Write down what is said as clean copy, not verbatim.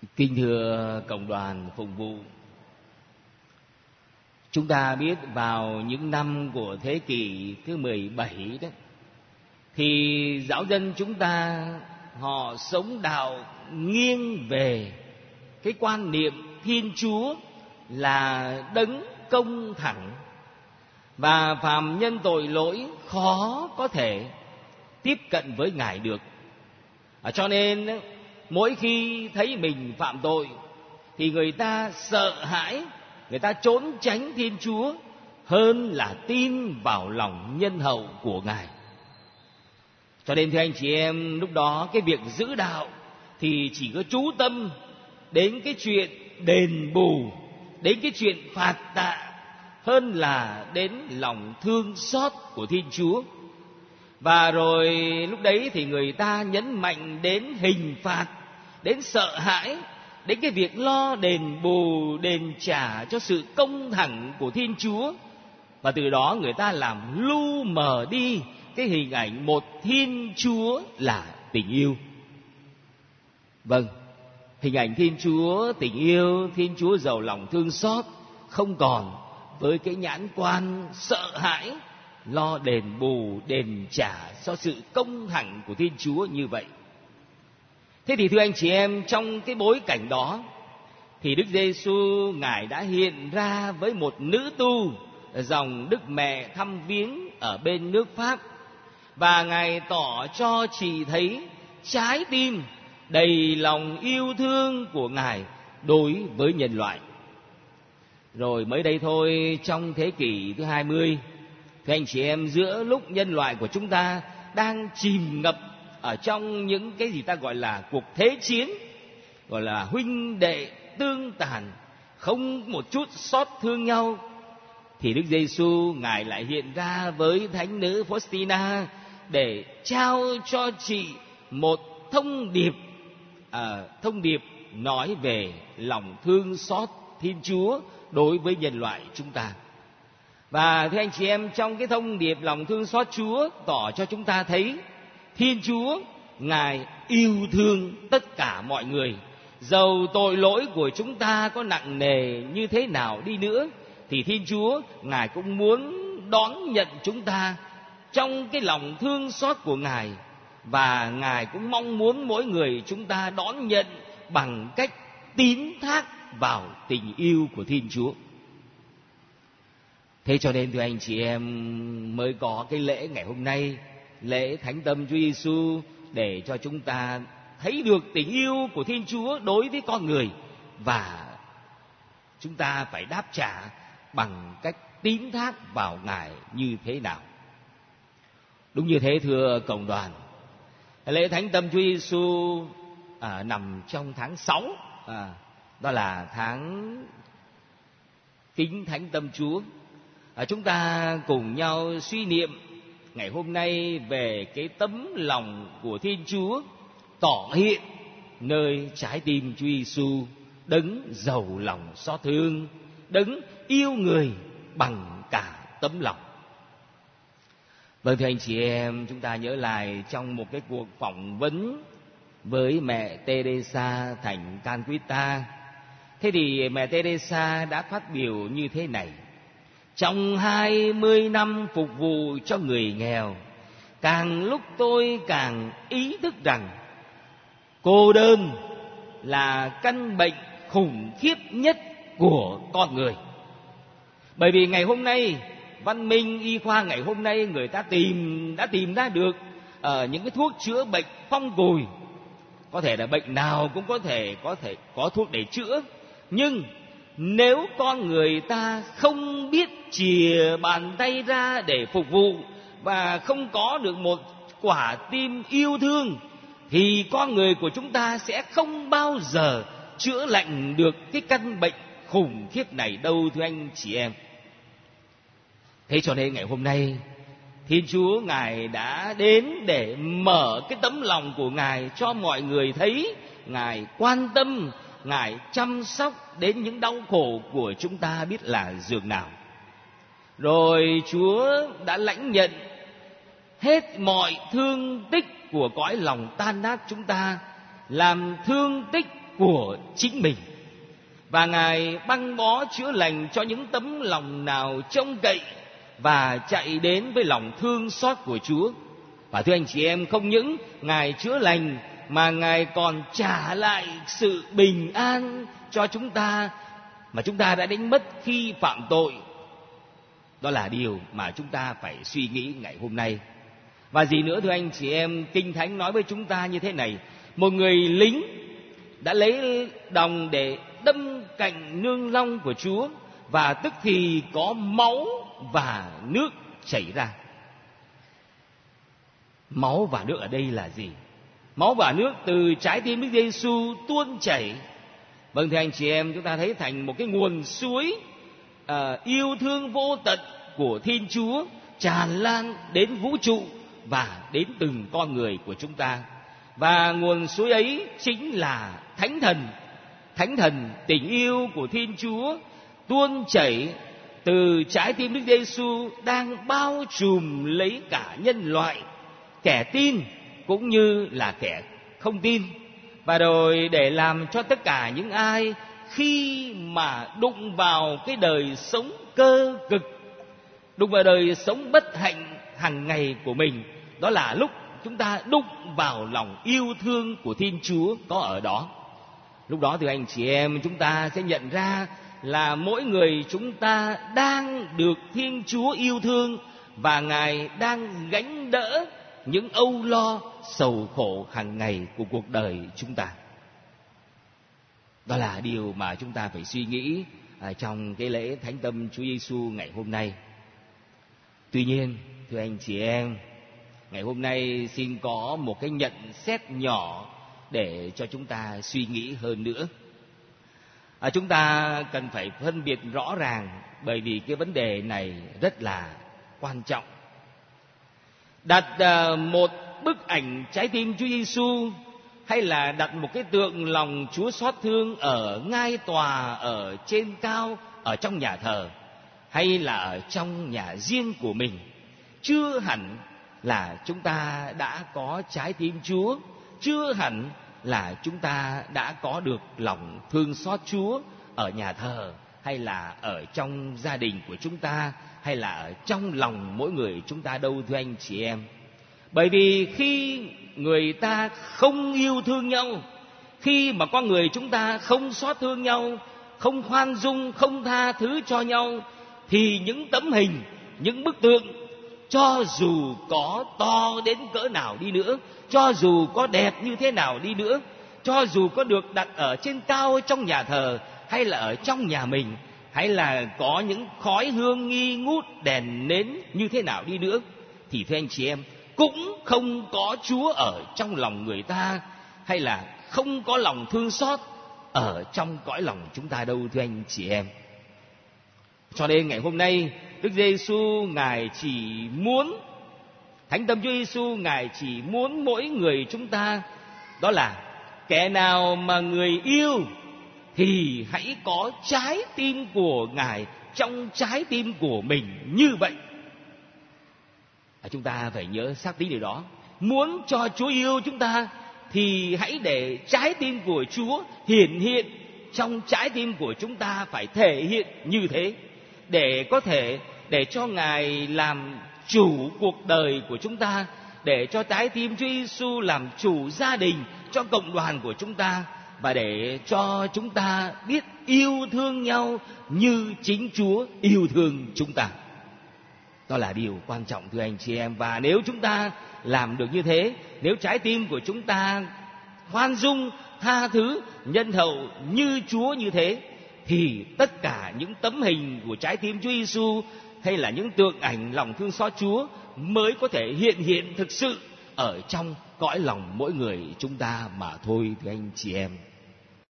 Kính thưa cộng đoàn phục vụ, chúng ta biết vào những năm của thế kỷ thứ 17 đấy, thì giáo dân chúng ta họ sống đạo nghiêng về cái quan niệm Thiên Chúa là đấng công thẳng, và phàm nhân tội lỗi khó có thể tiếp cận với Ngài được. Cho nên mỗi khi thấy mình phạm tội thì người ta sợ hãi, người ta trốn tránh Thiên Chúa hơn là tin vào lòng nhân hậu của Ngài. Cho nên thưa anh chị em, lúc đó cái việc giữ đạo thì chỉ có chú tâm đến cái chuyện đền bù, đến cái chuyện phạt tạ, hơn là đến lòng thương xót của Thiên Chúa. Và rồi lúc đấy thì người ta nhấn mạnh đến hình phạt, đến sợ hãi, đến cái việc lo đền bù, đền trả cho sự công thẳng của Thiên Chúa. Và từ đó người ta làm lu mờ đi cái hình ảnh một Thiên Chúa là tình yêu. Vâng, hình ảnh Thiên Chúa tình yêu, Thiên Chúa giàu lòng thương xót không còn với cái nhãn quan sợ hãi, lo đền bù, đền trả cho sự công thẳng của Thiên Chúa như vậy. Thế thì thưa anh chị em, trong cái bối cảnh đó thì Đức Giêsu Ngài đã hiện ra với một nữ tu dòng Đức Mẹ thăm viếng ở bên nước Pháp, và Ngài tỏ cho chị thấy trái tim đầy lòng yêu thương của Ngài đối với nhân loại. Rồi mới đây thôi, trong thế kỷ thứ 20, thì anh chị em, giữa lúc nhân loại của chúng ta đang chìm ngập ở trong những cái gì ta gọi là cuộc thế chiến, gọi là huynh đệ tương tàn, không một chút xót thương nhau, thì Đức Giêsu Ngài lại hiện ra với thánh nữ Faustina để trao cho chị một thông điệp nói về lòng thương xót Thiên Chúa đối với nhân loại chúng ta. Và thưa anh chị em, trong cái thông điệp lòng thương xót Chúa tỏ cho chúng ta thấy Thiên Chúa Ngài yêu thương tất cả mọi người. Dầu tội lỗi của chúng ta có nặng nề như thế nào đi nữa, thì Thiên Chúa Ngài cũng muốn đón nhận chúng ta trong cái lòng thương xót của Ngài. Và Ngài cũng mong muốn mỗi người chúng ta đón nhận bằng cách tín thác vào tình yêu của Thiên Chúa. Thế cho nên thưa anh chị em, mới có cái lễ ngày hôm nay, lễ Thánh Tâm Chúa Giêsu, để cho chúng ta thấy được tình yêu của Thiên Chúa đối với con người, và chúng ta phải đáp trả bằng cách tín thác vào Ngài như thế nào. Đúng như thế thưa cộng đoàn, lễ Thánh Tâm Chúa Giêsu nằm trong tháng 6, đó là tháng Kính Thánh Tâm Chúa. Chúng ta cùng nhau suy niệm ngày hôm nay về cái tấm lòng của Thiên Chúa tỏ hiện nơi trái tim Chúa Giêsu, đấng giàu lòng xót thương, đấng yêu người bằng cả tấm lòng. Vâng thưa anh chị em, chúng ta nhớ lại trong một cái cuộc phỏng vấn với mẹ Teresa thành Calcutta. Thế thì mẹ Teresa đã phát biểu như thế này: trong 20 năm phục vụ cho người nghèo, càng lúc tôi càng ý thức rằng cô đơn là căn bệnh khủng khiếp nhất của con người. Bởi vì ngày hôm nay, văn minh y khoa ngày hôm nay, người ta đã tìm ra được những cái thuốc chữa bệnh phong cùi. Có thể là bệnh nào cũng có thể có thuốc để chữa. Nhưng nếu con người ta không biết chìa bàn tay ra để phục vụ, và không có được một quả tim yêu thương, thì con người của chúng ta sẽ không bao giờ chữa lành được cái căn bệnh khủng khiếp này đâu thưa anh chị em. Thế cho nên ngày hôm nay, Thiên Chúa Ngài đã đến để mở cái tấm lòng của Ngài cho mọi người thấy. Ngài quan tâm, Ngài chăm sóc đến những đau khổ của chúng ta biết là dường nào. Rồi Chúa đã lãnh nhận hết mọi thương tích của cõi lòng tan nát chúng ta, làm thương tích của chính mình. Và Ngài băng bó chữa lành cho những tấm lòng nào trông cậy và chạy đến với lòng thương xót của Chúa. Và thưa anh chị em, không những Ngài chữa lành mà Ngài còn trả lại sự bình an cho chúng ta mà chúng ta đã đánh mất khi phạm tội. Đó là điều mà chúng ta phải suy nghĩ ngày hôm nay. Và gì nữa thưa anh chị em, Kinh Thánh nói với chúng ta như thế này: một người lính đã lấy đồng để đâm cạnh nương long của Chúa, và tức thì có máu và nước chảy ra. Máu và nước ở đây là gì? Máu và nước từ trái tim Đức Giêsu tuôn chảy. Vâng thưa anh chị em, chúng ta thấy thành một cái nguồn suối yêu thương vô tận của Thiên Chúa tràn lan đến vũ trụ và đến từng con người của chúng ta. Và nguồn suối ấy chính là Thánh Thần. Thánh Thần tình yêu của Thiên Chúa tuôn chảy từ trái tim Đức Giêsu đang bao trùm lấy cả nhân loại, kẻ tin cũng như là kẻ không tin. Và rồi để làm cho tất cả những ai khi mà đụng vào cái đời sống cơ cực, đụng vào đời sống bất hạnh hàng ngày của mình, đó là lúc chúng ta đụng vào lòng yêu thương của Thiên Chúa có ở đó. Lúc đó thì anh chị em, chúng ta sẽ nhận ra là mỗi người chúng ta đang được Thiên Chúa yêu thương, và Ngài đang gánh đỡ những âu lo sầu khổ hàng ngày của cuộc đời chúng ta. Đó là điều mà chúng ta phải suy nghĩ trong cái lễ Thánh Tâm Chúa Giêsu ngày hôm nay. Tuy nhiên, thưa anh chị em, ngày hôm nay xin có một cái nhận xét nhỏ để cho chúng ta suy nghĩ hơn nữa. Chúng ta cần phải phân biệt rõ ràng, bởi vì cái vấn đề này rất là quan trọng. Đặt một bức ảnh trái tim Chúa Giêsu, hay là đặt một cái tượng lòng Chúa xót thương ở ngai tòa ở trên cao ở trong nhà thờ, hay là ở trong nhà riêng của mình, chưa hẳn là chúng ta đã có trái tim Chúa, chưa hẳn là chúng ta đã có được lòng thương xót Chúa ở nhà thờ, hay là ở trong gia đình của chúng ta, hay là ở trong lòng mỗi người chúng ta đâu thưa anh chị em. Bởi vì khi người ta không yêu thương nhau, khi mà con người chúng ta không xót thương nhau, không khoan dung, không tha thứ cho nhau, thì những tấm hình, những bức tượng, cho dù có to đến cỡ nào đi nữa, cho dù có đẹp như thế nào đi nữa, cho dù có được đặt ở trên cao trong nhà thờ, hay là ở trong nhà mình, hay là có những khói hương nghi ngút đèn nến như thế nào đi nữa, thì thưa anh chị em, cũng không có Chúa ở trong lòng người ta, hay là không có lòng thương xót ở trong cõi lòng chúng ta đâu thưa anh chị em. Cho nên ngày hôm nay Đức Giêsu Ngài chỉ muốn, Thánh Tâm Chúa Giêsu Ngài chỉ muốn mỗi người chúng ta, đó là kẻ nào mà người yêu thì hãy có trái tim của Ngài trong trái tim của mình như vậy. Chúng ta phải nhớ xác tín điều đó. Muốn cho Chúa yêu chúng ta thì hãy để trái tim của Chúa hiển hiện trong trái tim của chúng ta, phải thể hiện như thế, để có thể để cho Ngài làm chủ cuộc đời của chúng ta, để cho trái tim Chúa Giêsu làm chủ gia đình, cho cộng đoàn của chúng ta, và để cho chúng ta biết yêu thương nhau như chính Chúa yêu thương chúng ta. Đó là điều quan trọng thưa anh chị em. Và nếu chúng ta làm được như thế, nếu trái tim của chúng ta khoan dung, tha thứ, nhân hậu như Chúa như thế, thì tất cả những tấm hình của trái tim Chúa Giêsu, hay là những tượng ảnh lòng thương xót Chúa, mới có thể hiện thực sự ở trong cõi lòng mỗi người chúng ta mà thôi thưa anh chị em.